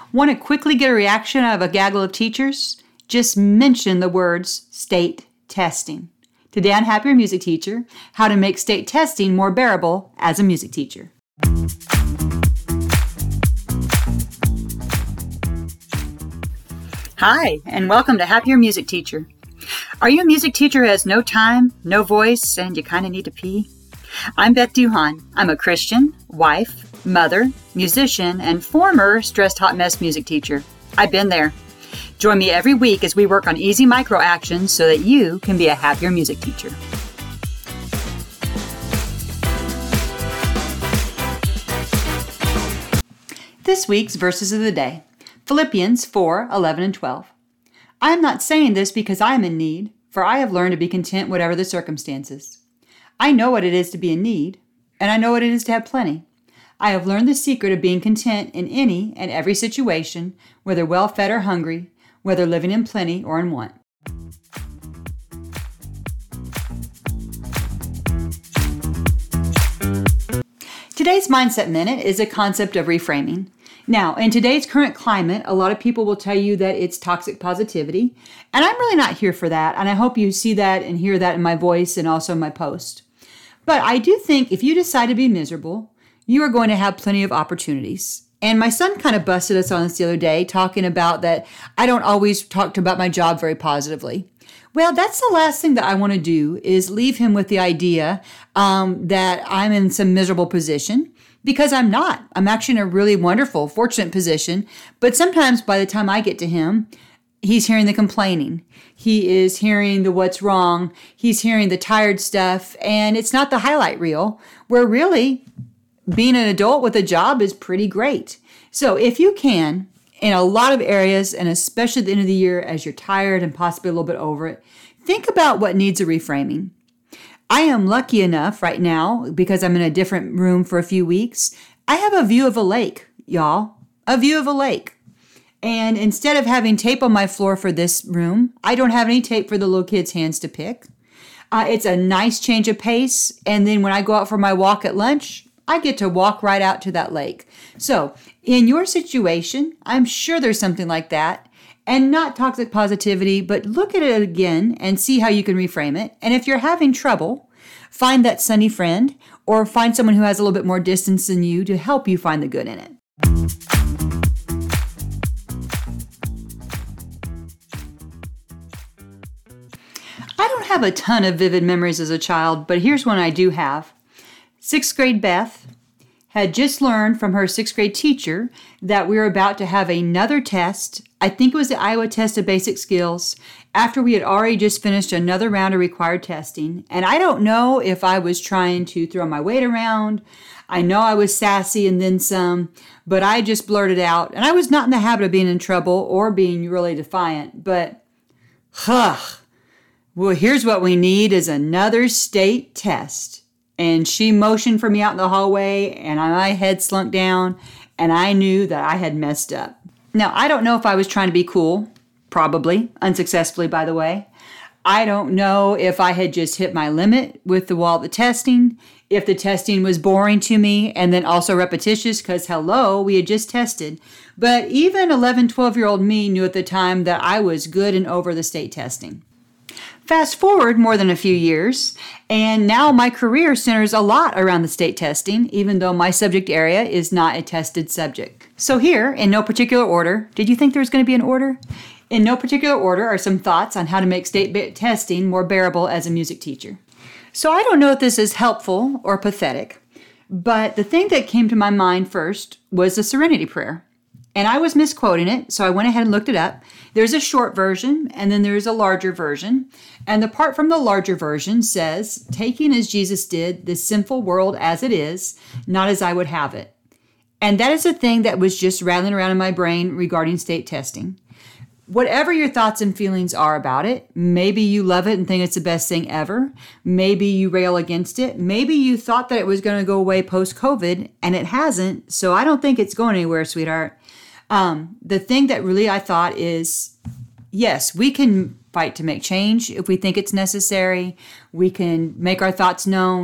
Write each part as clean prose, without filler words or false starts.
Want to quickly get a reaction out of a gaggle of teachers? Just mention the words state testing. Today on Happier Music Teacher, how to make state testing more bearable as a music teacher. Hi, and welcome to Happier Music Teacher. Are you a music teacher who has no time, no voice, and you kind of need to pee? I'm Beth Duhan. I'm a Christian, wife, mother, musician, and former stressed hot mess music teacher. I've been there. Join me every week as we work on easy micro actions so that you can be a happier music teacher. This week's verses of the day, Philippians 4:11 and 12. I am not saying this because I am in need, for I have learned to be content whatever the circumstances. I know what it is to be in need, and I know what it is to have plenty. I have learned the secret of being content in any and every situation, whether well-fed or hungry, whether living in plenty or in want. Today's Mindset Minute is a concept of reframing. Now, in today's current climate, a lot of people will tell you that it's toxic positivity, and I'm really not here for that, and I hope you see that and hear that in my voice and also in my post. But I do think if you decide to be miserable, you are going to have plenty of opportunities. And my son kind of busted us on this the other day, talking about that I don't always talk about my job very positively. Well, that's the last thing that I want to do is leave him with the idea that I'm in some miserable position, because I'm not. I'm actually in a really wonderful, fortunate position. But sometimes by the time I get to him, he's hearing the complaining. He is hearing the what's wrong. He's hearing the tired stuff. And it's not the highlight reel, where really being an adult with a job is pretty great. So if you can, in a lot of areas, and especially at the end of the year as you're tired and possibly a little bit over it, think about what needs a reframing. I am lucky enough right now, because I'm in a different room for a few weeks, I have a view of a lake, y'all. A view of a lake. And instead of having tape on my floor for this room, I don't have any tape for the little kids' hands to pick. It's a nice change of pace. And then when I go out for my walk at lunch, I get to walk right out to that lake. So in your situation, I'm sure there's something like that, and not toxic positivity, but look at it again and see how you can reframe it. And if you're having trouble, find that sunny friend or find someone who has a little bit more distance than you to help you find the good in it. I don't have a ton of vivid memories as a child, but here's one I do have. 6th grade Beth had just learned from her 6th grade teacher that we were about to have another test. I think it was the Iowa Test of Basic Skills, after we had already just finished another round of required testing. And I don't know if I was trying to throw my weight around. I know I was sassy and then some, but I just blurted out. And I was not in the habit of being in trouble or being really defiant, but well, here's what we need is another state test. And she motioned for me out in the hallway, and my head slunk down, and I knew that I had messed up. Now, I don't know if I was trying to be cool, probably, unsuccessfully, by the way. I don't know if I had just hit my limit with the wall of the testing, if the testing was boring to me, and then also repetitious, because hello, we had just tested. But even 11, 12-year-old me knew at the time that I was good and over the state testing. Fast forward more than a few years, and now my career centers a lot around the state testing, even though my subject area is not a tested subject. So here, in no particular order, did you think there was going to be an order? In no particular order are some thoughts on how to make state testing more bearable as a music teacher. So I don't know if this is helpful or pathetic, but the thing that came to my mind first was the Serenity Prayer. And I was misquoting it, so I went ahead and looked it up. There's a short version, and then there's a larger version. And the part from the larger version says, taking as Jesus did this sinful world as it is, not as I would have it. And that is a thing that was just rattling around in my brain regarding state testing. Whatever your thoughts and feelings are about it, maybe you love it and think it's the best thing ever. Maybe you rail against it. Maybe you thought that it was going to go away post-COVID, and it hasn't. So I don't think it's going anywhere, sweetheart. The thing that really I thought is, yes, we can fight to make change if we think it's necessary. We can make our thoughts known,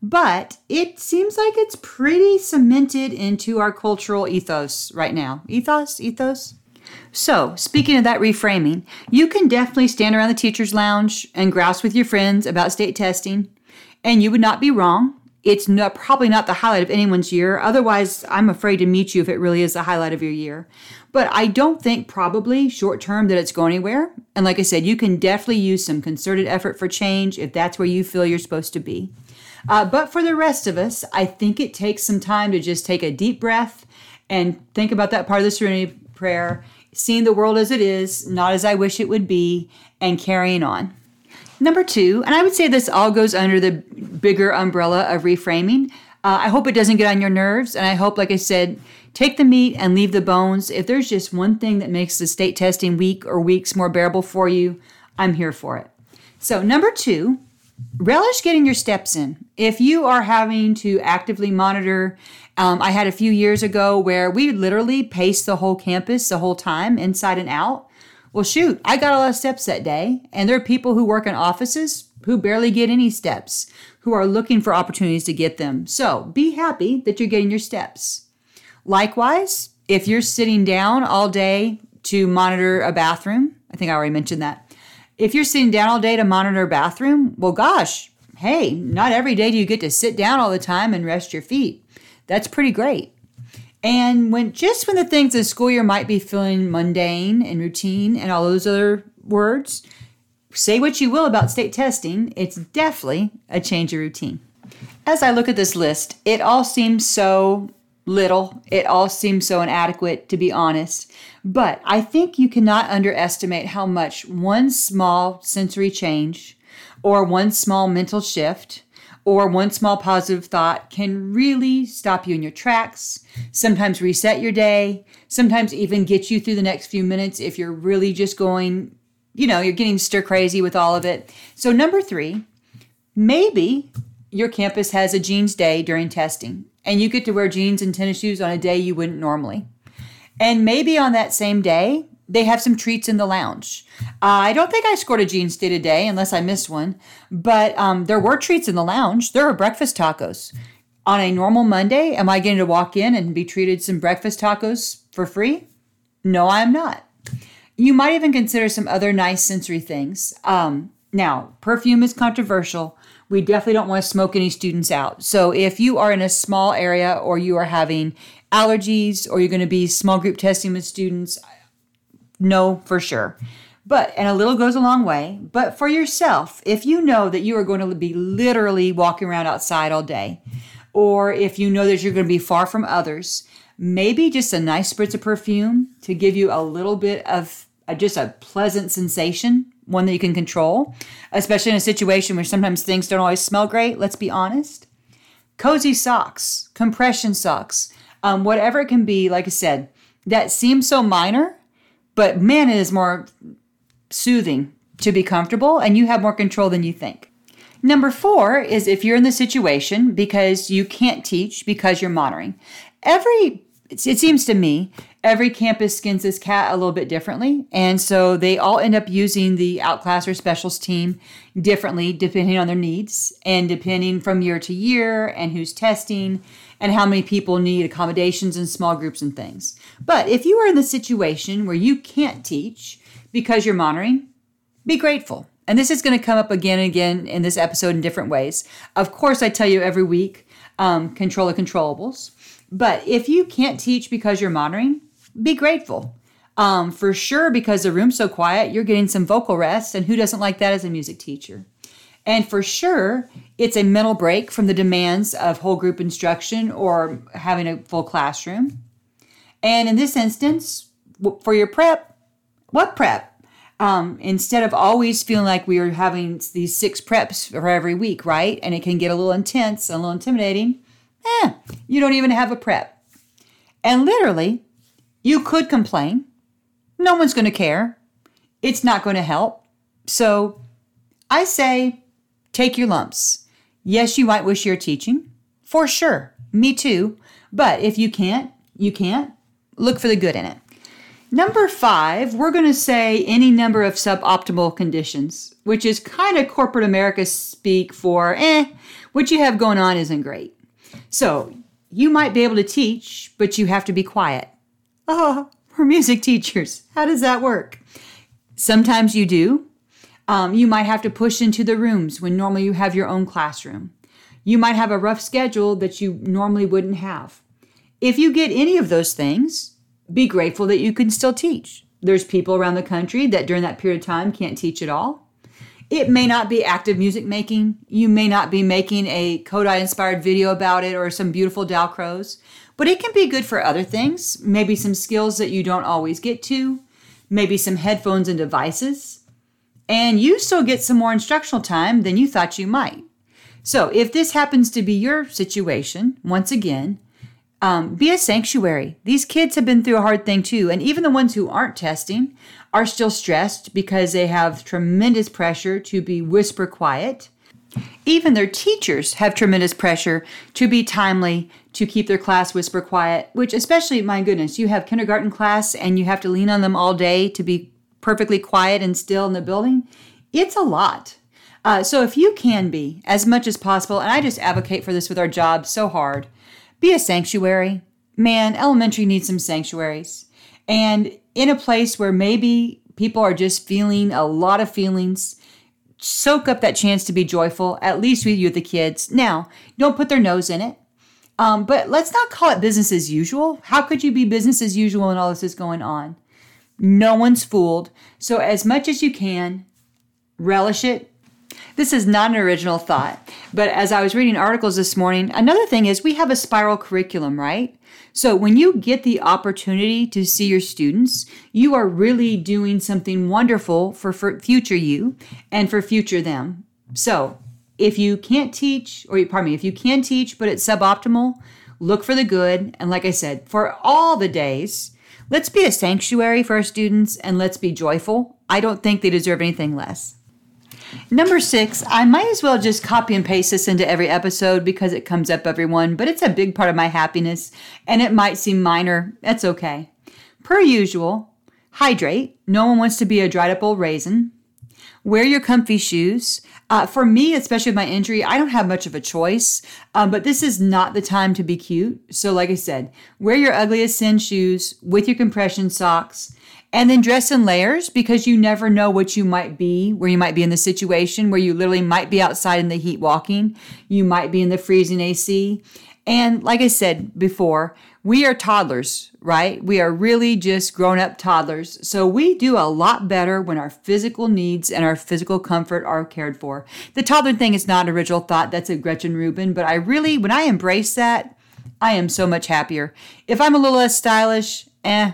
but it seems like it's pretty cemented into our cultural ethos right now. Ethos? So, speaking of that reframing, you can definitely stand around the teacher's lounge and grouse with your friends about state testing, and you would not be wrong. It's probably not the highlight of anyone's year. Otherwise, I'm afraid to meet you if it really is the highlight of your year. But I don't think probably short term that it's going anywhere. And like I said, you can definitely use some concerted effort for change if that's where you feel you're supposed to be. But for the rest of us, I think it takes some time to just take a deep breath and think about that part of the Serenity Prayer, seeing the world as it is, not as I wish it would be, and carrying on. Number 2, and I would say this all goes under the bigger umbrella of reframing. I hope it doesn't get on your nerves, and I hope, like I said, take the meat and leave the bones. If there's just one thing that makes the state testing week or weeks more bearable for you, I'm here for it. So number 2, relish getting your steps in. If you are having to actively monitor, I had a few years ago where we literally paced the whole campus the whole time, inside and out. Well, shoot, I got a lot of steps that day, and there are people who work in offices who barely get any steps, who are looking for opportunities to get them. So be happy that you're getting your steps. Likewise, if you're sitting down all day to monitor a bathroom, I think I already mentioned that. If you're sitting down all day to monitor a bathroom, well, gosh, hey, not every day do you get to sit down all the time and rest your feet. That's pretty great. And when the things in the school year might be feeling mundane and routine and all those other words, say what you will about state testing, it's definitely a change of routine. As I look at this list, it all seems so little. It all seems so inadequate, to be honest. But I think you cannot underestimate how much one small sensory change or one small mental shift or one small positive thought can really stop you in your tracks, sometimes reset your day, sometimes even get you through the next few minutes if you're really just going, you're getting stir crazy with all of it. So number 3, maybe your campus has a jeans day during testing, and you get to wear jeans and tennis shoes on a day you wouldn't normally. And maybe on that same day, they have some treats in the lounge. I don't think I scored a jeans day today unless I missed one, but there were treats in the lounge. There were breakfast tacos. On a normal Monday, am I getting to walk in and be treated some breakfast tacos for free? No, I am not. You might even consider some other nice sensory things. Now, perfume is controversial. We definitely don't want to smoke any students out. So if you are in a small area or you are having allergies or you're going to be small group testing with students, no, for sure. And a little goes a long way. But for yourself, if you know that you are going to be literally walking around outside all day, or if you know that you're going to be far from others, maybe just a nice spritz of perfume to give you a little bit of just a pleasant sensation, one that you can control, especially in a situation where sometimes things don't always smell great, let's be honest. Cozy socks, compression socks, whatever it can be, like I said, that seems so minor, but man, it is more soothing to be comfortable and you have more control than you think. Number 4 is if you're in the situation because you can't teach because you're monitoring. It seems to me, every campus skins this cat a little bit differently. And so they all end up using the outclass or specials team differently depending on their needs and depending from year to year and who's testing and how many people need accommodations in small groups and things. But if you are in the situation where you can't teach because you're monitoring, be grateful. And this is going to come up again and again in this episode in different ways. Of course, I tell you every week, control the controllables. But if you can't teach because you're monitoring, be grateful. For sure, because the room's so quiet, you're getting some vocal rest. And who doesn't like that as a music teacher? And for sure, it's a mental break from the demands of whole group instruction or having a full classroom. And in this instance, for your prep, what prep? Instead of always feeling like we are having these 6 preps for every week, right? And it can get a little intense, a little intimidating. You don't even have a prep. And literally, you could complain. No one's going to care. It's not going to help. So I say, take your lumps. Yes, you might wish you're teaching. For sure. Me too. But if you can't, you can't. Look for the good in it. Number 5, we're going to say any number of suboptimal conditions, which is kind of corporate America speak for, what you have going on isn't great. So you might be able to teach, but you have to be quiet. Oh, we're music teachers. How does that work? Sometimes you do. You might have to push into the rooms when normally you have your own classroom. You might have a rough schedule that you normally wouldn't have. If you get any of those things, be grateful that you can still teach. There's people around the country that during that period of time can't teach at all. It may not be active music making. You may not be making a Kodai-inspired video about it or some beautiful Dalcroze, but it can be good for other things. Maybe some skills that you don't always get to, maybe some headphones and devices, and you still get some more instructional time than you thought you might. So if this happens to be your situation, once again, be a sanctuary. These kids have been through a hard thing too, and even the ones who aren't testing are still stressed because they have tremendous pressure to be whisper quiet. Even their teachers have tremendous pressure to be timely, to keep their class whisper quiet, which especially, my goodness, you have kindergarten class and you have to lean on them all day to be perfectly quiet and still in the building. It's a lot. So if you can be, as much as possible, and I just advocate for this with our job so hard, be a sanctuary. Man, elementary needs some sanctuaries. And in a place where maybe people are just feeling a lot of feelings, soak up that chance to be joyful, at least with you, the kids. Now, don't put their nose in it. But let's not call it business as usual. How could you be business as usual when all this is going on? No one's fooled. So as much as you can, relish it. This is not an original thought, but as I was reading articles this morning, another thing is we have a spiral curriculum, right? So when you get the opportunity to see your students, you are really doing something wonderful for future you and for future them. So if you can't teach, if you can teach, but it's suboptimal, look for the good. And like I said, for all the days, let's be a sanctuary for our students and let's be joyful. I don't think they deserve anything less. Number 6, I might as well just copy and paste this into every episode because it comes up every one, but it's a big part of my happiness and it might seem minor. That's okay. Per usual, hydrate. No one wants to be a dried up old raisin. Wear your comfy shoes. For me, especially with my injury, I don't have much of a choice, but this is not the time to be cute. So like I said, wear your ugliest sin shoes with your compression socks. And then dress in layers because you never know what you might be, where you might be in the situation where you literally might be outside in the heat walking. You might be in the freezing AC. And like I said before, we are toddlers, right? We are really just grown-up toddlers. So we do a lot better when our physical needs and our physical comfort are cared for. The toddler thing is not an original thought. That's a Gretchen Rubin. But when I embrace that, I am so much happier. If I'm a little less stylish,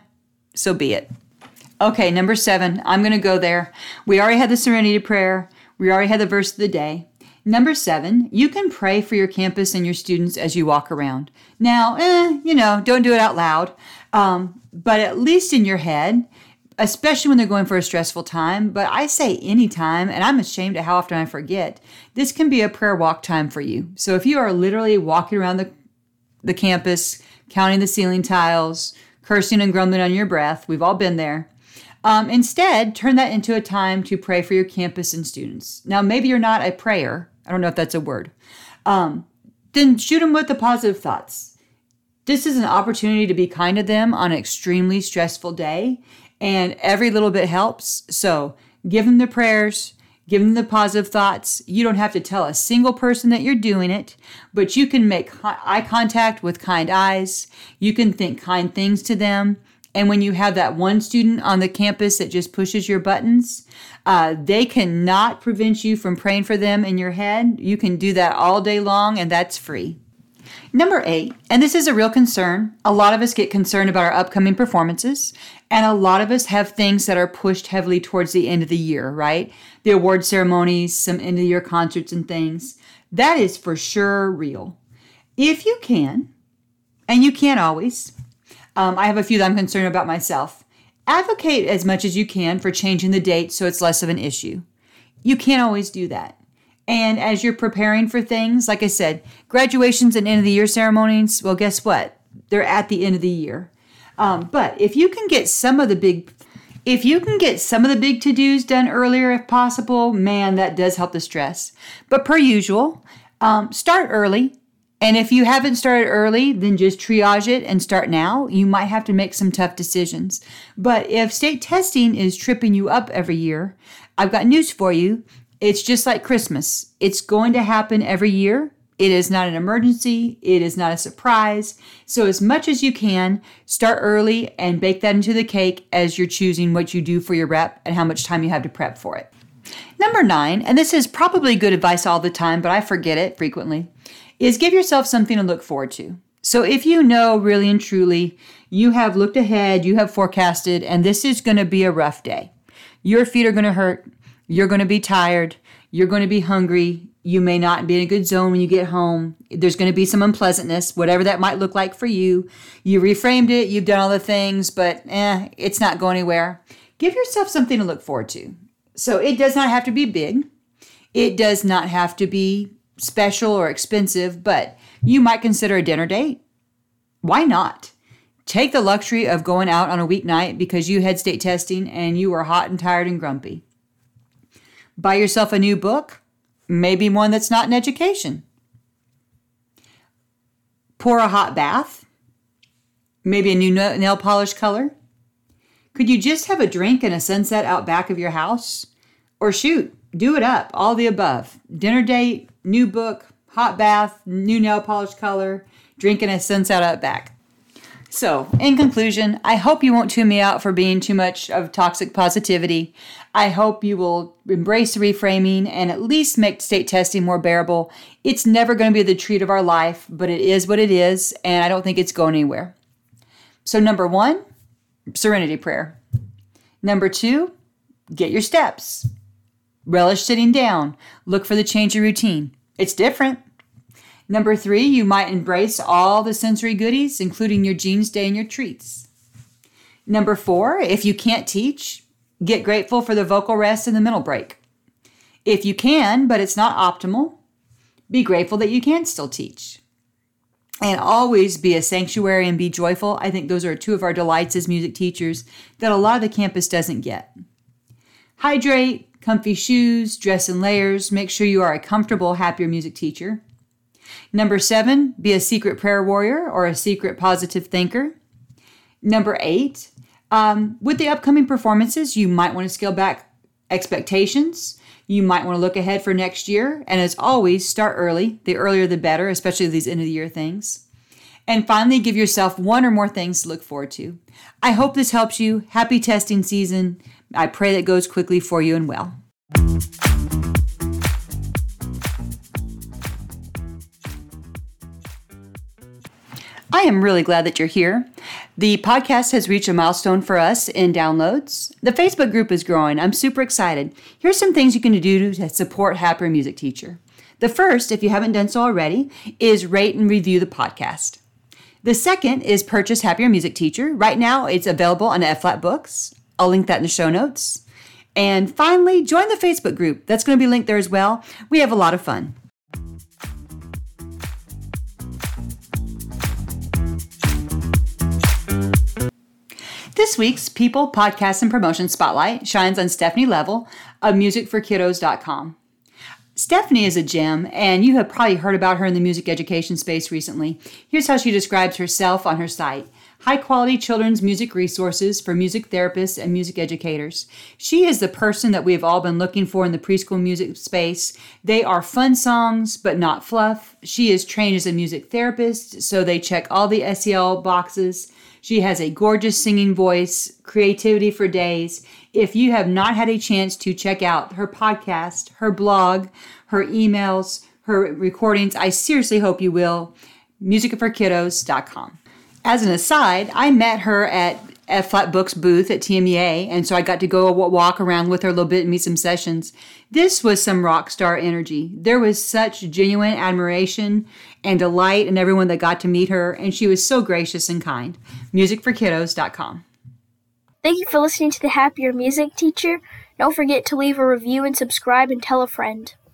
so be it. Okay, number 7, I'm going to go there. We already had the Serenity Prayer. We already had the verse of the day. Number 7, you can pray for your campus and your students as you walk around. Now, don't do it out loud, but at least in your head, especially when they're going for a stressful time. But I say anytime, and I'm ashamed of how often I forget, this can be a prayer walk time for you. So if you are literally walking around the campus, counting the ceiling tiles, cursing and grumbling on your breath, we've all been there. Instead, turn that into a time to pray for your campus and students. Now, maybe you're not a prayer. I don't know if that's a word. Then shoot them with the positive thoughts. This is an opportunity to be kind to them on an extremely stressful day, and every little bit helps. So give them the prayers, give them the positive thoughts. You don't have to tell a single person that you're doing it, but you can make eye contact with kind eyes. You can think kind things to them. And when you have that one student on the campus that just pushes your buttons, they cannot prevent you from praying for them in your head. You can do that all day long, and that's free. Number 8, and this is a real concern. A lot of us get concerned about our upcoming performances, and a lot of us have things that are pushed heavily towards the end of the year, right? The award ceremonies, some end of the year concerts and things. That is for sure real. If you can, and you can't always, I have a few that I'm concerned about myself. Advocate as much as you can for changing the date so it's less of an issue. You can't always do that. And as you're preparing for things, like I said, graduations and end of the year ceremonies, well, guess what? They're at the end of the year. But if you can get some of the big to-dos done earlier if possible, man, that does help the stress. But per usual, start early. And if you haven't started early, then just triage it and start now. You might have to make some tough decisions. But if state testing is tripping you up every year, I've got news for you. It's just like Christmas. It's going to happen every year. It is not an emergency. It is not a surprise. So as much as you can, start early and bake that into the cake as you're choosing what you do for your rep and how much time you have to prep for it. Number 9, and this is probably good advice all the time, but I forget it frequently, is give yourself something to look forward to. So if you know really and truly you have looked ahead, you have forecasted, and this is going to be a rough day. Your feet are going to hurt. You're going to be tired. You're going to be hungry. You may not be in a good zone when you get home. There's going to be some unpleasantness, whatever that might look like for you. You reframed it. You've done all the things, but it's not going anywhere. Give yourself something to look forward to. So it does not have to be big. It does not have to be special or expensive, but you might consider a dinner date. Why not? Take the luxury of going out on a weeknight because you had state testing and you were hot and tired and grumpy. Buy yourself a new book, maybe one that's not in education. Pour a hot bath, maybe a new nail polish color. Could you just have a drink and a sunset out back of your house? Or shoot, do it up, all the above. Dinner date, new book, hot bath, new nail polish color, drinking a sunset out back. So, in conclusion, I hope you won't tune me out for being too much of toxic positivity. I hope you will embrace reframing and at least make state testing more bearable. It's never going to be the treat of our life, but it is what it is, and I don't think it's going anywhere. So, number 1, serenity prayer. Number 2, get your steps. Relish sitting down. Look for the change of routine. It's different. Number 3, you might embrace all the sensory goodies, including your jeans day and your treats. Number 4, if you can't teach, get grateful for the vocal rest in the middle break. If you can, but it's not optimal, be grateful that you can still teach. And always be a sanctuary and be joyful. I think those are 2 of our delights as music teachers that a lot of the campus doesn't get. Hydrate, comfy shoes, dress in layers. Make sure you are a comfortable, happier music teacher. Number 7, be a secret prayer warrior or a secret positive thinker. Number 8, with the upcoming performances, you might want to scale back expectations. You might want to look ahead for next year. And as always, start early. The earlier the better, especially these end of the year things. And finally, give yourself 1 or more things to look forward to. I hope this helps you. Happy testing season. I pray that goes quickly for you and well. I am really glad that you're here. The podcast has reached a milestone for us in downloads. The Facebook group is growing. I'm super excited. Here's some things you can do to support Happier Music Teacher. The first, if you haven't done so already, is rate and review the podcast. The second is purchase Happier Music Teacher. Right now, it's available on F-Flat Books. I'll link that in the show notes. And finally, join the Facebook group. That's going to be linked there as well. We have a lot of fun. This week's People, Podcasts, and Promotion Spotlight shines on Stephanie Level of musicforkiddos.com. Stephanie is a gem, and you have probably heard about her in the music education space recently. Here's how she describes herself on her site. High-quality children's music resources for music therapists and music educators. She is the person that we have all been looking for in the preschool music space. They are fun songs, but not fluff. She is trained as a music therapist, so they check all the SEL boxes. She has a gorgeous singing voice, creativity for days. If you have not had a chance to check out her podcast, her blog, her emails, her recordings, I seriously hope you will. musicforkiddos.com. As an aside, I met her at F-Flat Books booth at TMEA, and so I got to go walk around with her a little bit and meet some sessions. This was some rock star energy. There was such genuine admiration and delight in everyone that got to meet her, and she was so gracious and kind. musicforkiddos.com. Thank you for listening to the Happier Music Teacher. Don't forget to leave a review and subscribe and tell a friend.